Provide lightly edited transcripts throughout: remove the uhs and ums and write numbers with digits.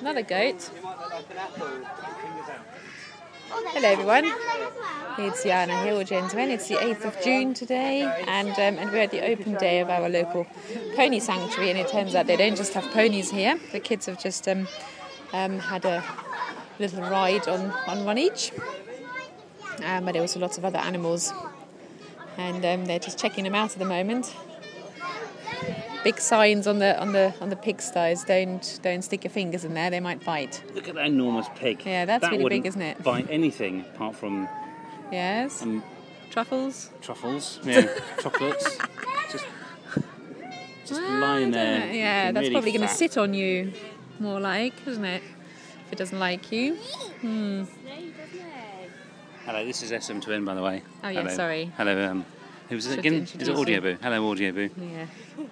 Another goat. Hello everyone, it's Jana here, gentlemen. It's the 8th of June today, and we're at the open day of our local pony sanctuary, and it turns out they don't just have ponies here. The kids have just had a little ride on one each, but there are also lots of other animals, and they're just checking them out at the moment. Big signs on the pigsties. Don't stick your fingers in there; they might bite. Look at that enormous pig. Yeah, that's really big, isn't it? Bite anything apart from truffles. Truffles, yeah, chocolates. Just lying there. Yeah, that's really probably going to fat. sit on you, more like, isn't it? If it doesn't like you. Hello, this is SM2N, by the way. Oh yeah, Hello. sorry. Hello. Who's it Should again? introduce Is it Audio you. Boo? Hello, Audio Boo. Yeah.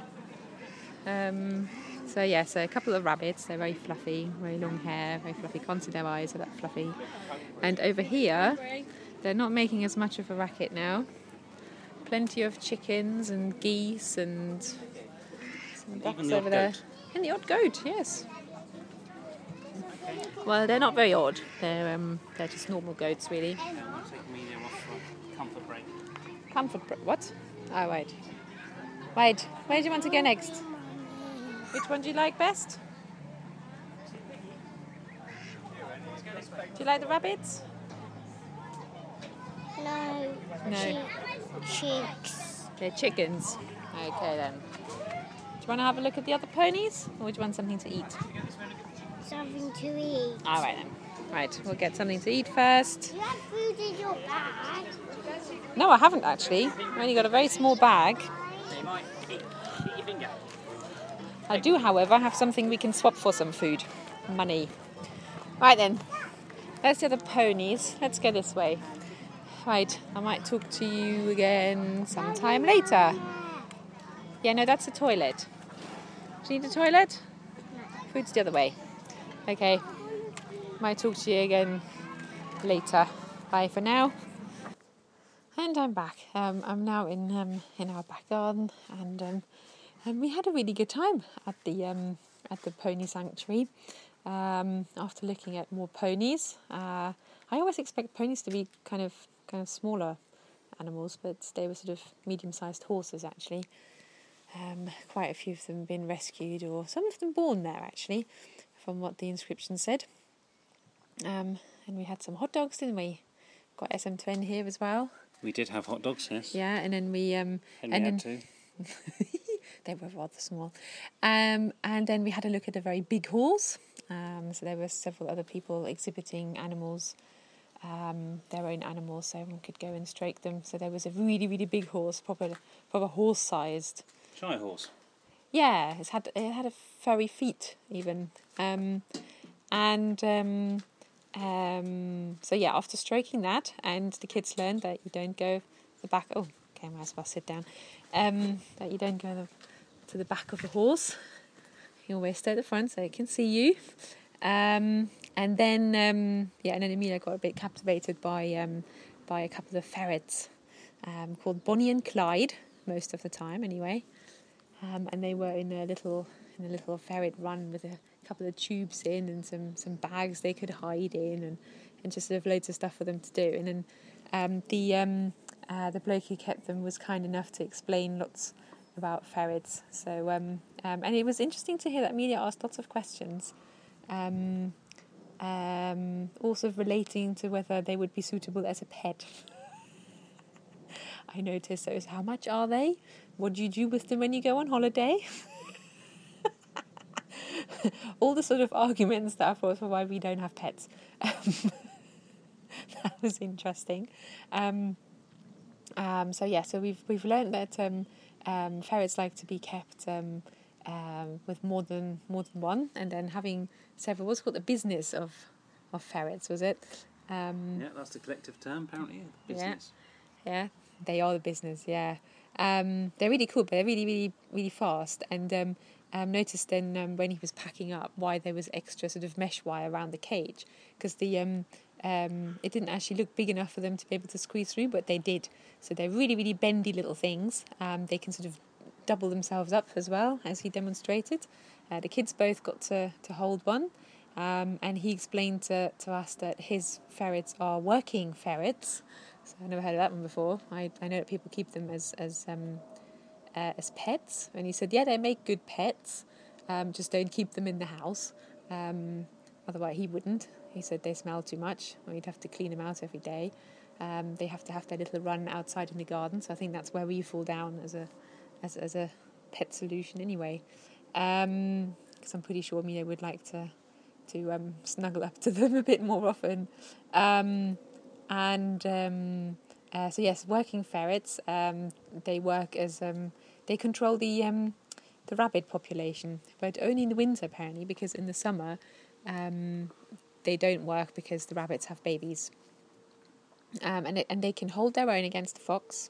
So a couple of rabbits. They're very fluffy, very long hair, very fluffy. Can't see their eyes are that fluffy. And over here, they're not making as much of a racket now. Plenty of chickens and geese and some ducks Even the over odd there. goat. And the odd goat, yes. Well, they're not very odd. They're just normal goats, really. Take medium off for comfort break. What? Oh, right. Wait, where do you want to go next? Which one do you like best? Do you like the rabbits? No. No. Chicks. They're chickens. Okay then. Do you want to have a look at the other ponies, or do you want something to eat? Something to eat. All right then. Right, we'll get something to eat first. You have food in your bag. No, I haven't actually. I've only got a very small bag. I do, however, have something we can swap for some food. Money. Right then. Let's do the ponies. Let's go this way. Right, I might talk to you again sometime later. Yeah, no, that's the toilet. Do you need a toilet? Food's the other way. Okay. Might talk to you again later. Bye for now. And I'm back. I'm now in our back garden, and we had a really good time at the pony sanctuary. After looking at more ponies, I always expect ponies to be kind of smaller animals, but they were sort of medium-sized horses actually. Quite a few of them have been rescued, or some of them born there actually, from what the inscription said. And we had some hot dogs, didn't we? Got SM2N here as well. We did have hot dogs, yes. Yeah, and then we Had two. they were rather small. And then we had a look at a very big horse. So there were several other people exhibiting animals, their own animals, so everyone could go and stroke them. So there was a really, really big horse, proper horse-sized. Shy horse. Yeah, it had a furry feet even. So yeah, after stroking that, and the kids learned that you don't go the back. Oh, okay, I might as well sit down. That you don't go to the back of the horse. You always stay at the front so it can see you. And then Emilia got a bit captivated by a couple of ferrets called Bonnie and Clyde, most of the time anyway. And they were in a little ferret run with a couple of tubes in and some bags they could hide in, and just sort of loads of stuff for them to do. And then the bloke who kept them was kind enough to explain lots about ferrets. So and it was interesting to hear that Amelia asked lots of questions, also relating to whether they would be suitable as a pet. I noticed those. How much are they? What do you do with them when you go on holiday? All the sort of arguments that for why we don't have pets. That was interesting. So we've learned that ferrets like to be kept with more than one, and then having several. What's called the business of ferrets, was it? Yeah, that's the collective term, apparently. Business. Yeah, they are the business. Yeah, they're really cool, but they're really, really, really fast. And noticed then when he was packing up why there was extra sort of mesh wire around the cage, because it didn't actually look big enough for them to be able to squeeze through, but they did. So they're really, really bendy little things. They can sort of double themselves up as well, as he demonstrated. The kids both got to hold one, And he explained to us that his ferrets are working ferrets. So I never heard of that one before. I know that people keep them as pets. And he said, yeah, they make good pets. Just don't keep them in the house. Otherwise, he wouldn't. He said they smell too much. Or you'd have to clean them out every day. They have to have their little run outside in the garden. So I think that's where we fall down as a pet solution anyway. Because I'm pretty sure Mia would like to snuggle up to them a bit more often. So yes, working ferrets. They work as they control the rabbit population, but only in the winter apparently, because in the summer they don't work because the rabbits have babies. And they can hold their own against the fox.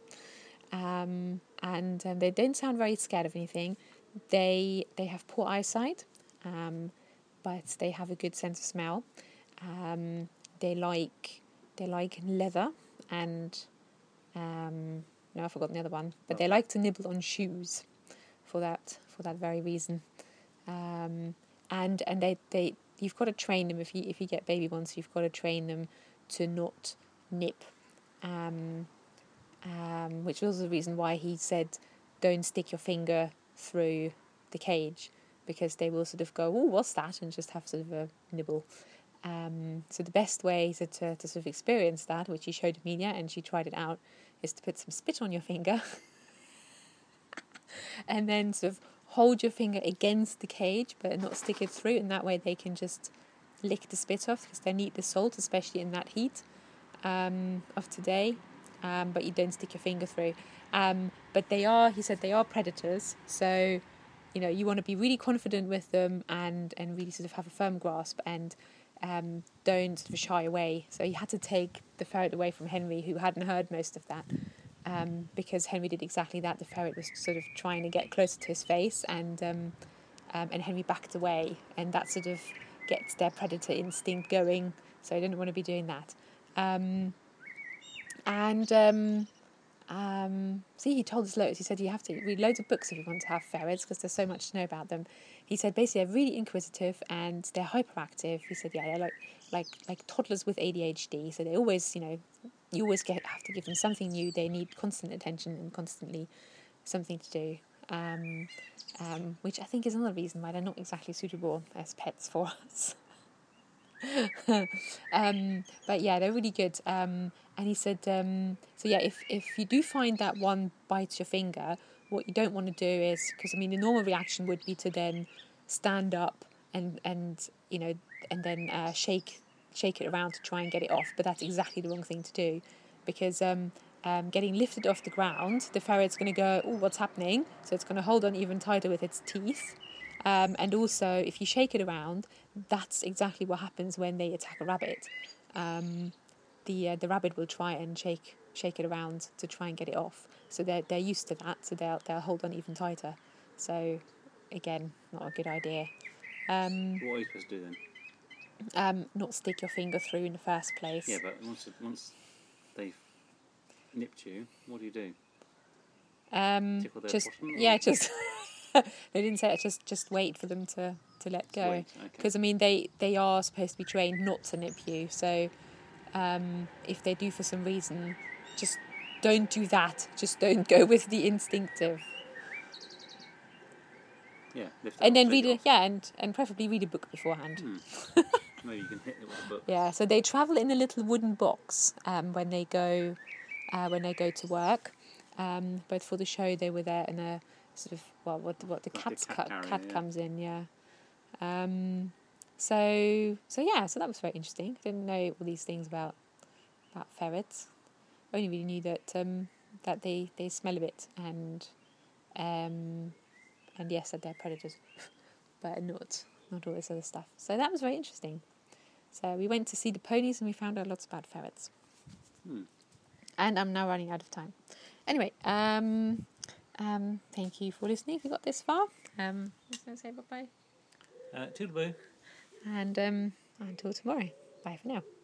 And they don't sound very scared of anything. They have poor eyesight, but they have a good sense of smell. They like leather and no, I've forgotten the other one. But they like to nibble on shoes for that very reason. And they you've got to train them if you get baby ones. You've got to train them to not nip. Which was the reason why he said don't stick your finger through the cage, because they will sort of go, oh, what's that? And just have sort of a nibble. So the best way to sort of experience that, which he showed Amelia and she tried it out, is to put some spit on your finger and then sort of hold your finger against the cage but not stick it through, and that way they can just lick the spit off because they need the salt, especially in that heat of today. But you don't stick your finger through. But he said they are predators, so you want to be really confident with them and really sort of have a firm grasp and don't sort of shy away. So he had to take the ferret away from Henry, who hadn't heard most of that, because Henry did exactly that. The ferret was sort of trying to get closer to his face, and Henry backed away, and that sort of gets their predator instinct going. So I didn't want to be doing that. See, he told us loads. He said you have to read loads of books if you want to have ferrets, because there's so much to know about them. He said basically they're really inquisitive and they're hyperactive. He said they're like toddlers with ADHD. So they always, you always have to give them something new. They need constant attention and constantly something to do. Which I think is another reason why they're not exactly suitable as pets for us. But yeah, they're really good. And he said, so yeah, if you do find that one bites your finger, what you don't want to do is, because the normal reaction would be to then stand up and then shake it around to try and get it off. But that's exactly the wrong thing to do, because getting lifted off the ground, the ferret's going to go, oh, what's happening? So it's going to hold on even tighter with its teeth. And also, if you shake it around, that's exactly what happens when they attack a rabbit. The rabbit will try and shake it around to try and get it off. So they're used to that, so they'll hold on even tighter. So again, not a good idea. What are you supposed to do then? Not stick your finger through in the first place. Yeah, but once they've nipped you, what do you do? Tickle their bottom? Yeah, just. They didn't say it. Just wait for them to let go. Because they are supposed to be trained not to nip you. So if they do for some reason, just don't do that. Just don't go with the instinctive. Yeah. And then and preferably read a book beforehand. Maybe you can hit it with a book. Yeah. So they travel in a little wooden box when they go to work. But for the show, they were there in a sort of what the cat comes in, yeah. So that was very interesting. I didn't know all these things about ferrets. I only really knew that they smell a bit and yes, that they're predators, but not all this other stuff. So that was very interesting. So we went to see the ponies and we found out lots about ferrets. And I'm now running out of time. Anyway, thank you for listening if you got this far. I'm just going to say bye-bye. Toodaloo. And until tomorrow. Bye for now.